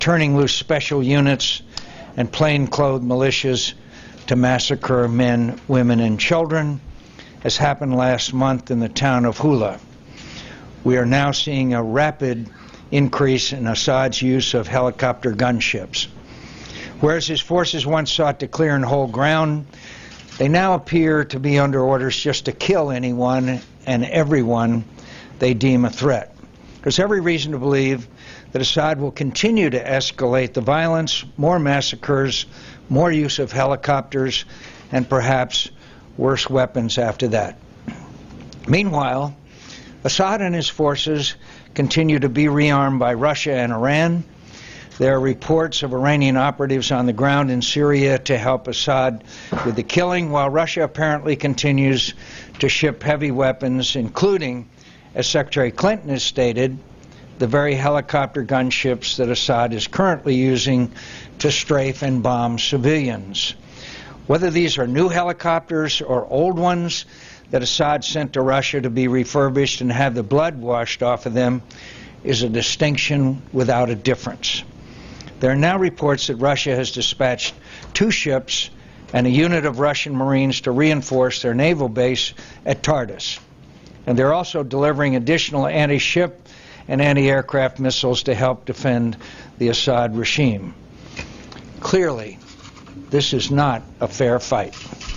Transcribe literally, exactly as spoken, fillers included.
turning loose special units and plainclothes militias to massacre men, women, and children, as happened last month in the town of Hula. We are now seeing a rapid increase in Assad's use of helicopter gunships. Whereas his forces once sought to clear and hold ground, they now appear to be under orders just to kill anyone and everyone they deem a threat. There's every reason to believe that Assad will continue to escalate the violence, more massacres, more use of helicopters, and perhaps worse weapons after that. Meanwhile, Assad and his forces continue to be rearmed by Russia and Iran. There are reports of Iranian operatives on the ground in Syria to help Assad with the killing, while Russia apparently continues to ship heavy weapons, including, as Secretary Clinton has stated, the very helicopter gunships that Assad is currently using to strafe and bomb civilians. Whether these are new helicopters or old ones that Assad sent to Russia to be refurbished and have the blood washed off of them is a distinction without a difference. There are now reports that Russia has dispatched two ships and a unit of Russian Marines to reinforce their naval base at Tartus. And they're also delivering additional anti-ship and anti-aircraft missiles to help defend the Assad regime. Clearly, this is not a fair fight.